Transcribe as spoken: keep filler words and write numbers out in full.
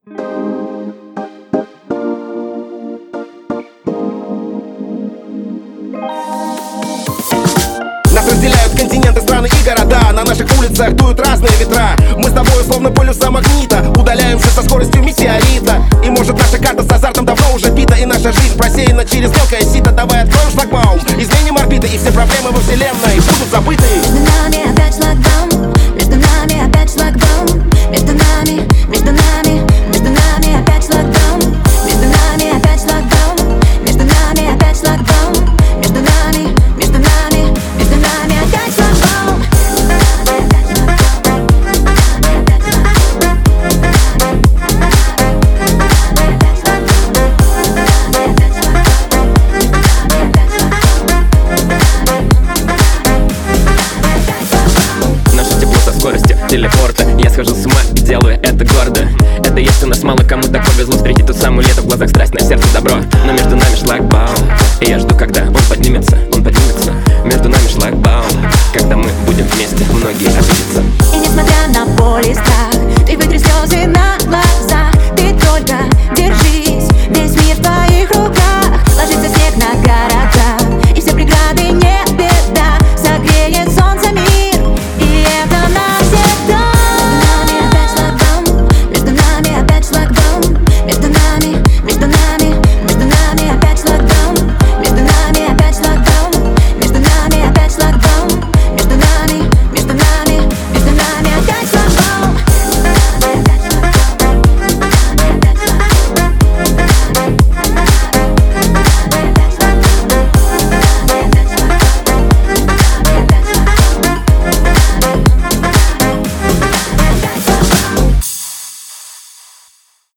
Нас разделяют континенты, страны и города. На наших улицах дуют разные ветра. Мы с тобой словно полюса магнита, удаляемся со скоростью метеорита. И может наша карта с азартом давно уже бита, и наша жизнь просеяна через мелкое сито. Давай откроем шлагбаум, изменим орбиты, и все проблемы во вселенной будут забыты. Между нами опять шлагбаум, между нами опять шлагбаум. Между нами, между нами, между нами опять шлагбаум. Между нами опять шлагбаум, между нами опять шлагбаум. Между нами, между нами, между нами опять шлагбаум. Наше тепло со скоростью телепорта. Я схожу с ума и делаю это гордо. Это есть у нас мало кому так повезло встретить ту самую лето, в глазах страсть, на сердце добро. Но между нами шлагбаум, и я жду, когда он поднимется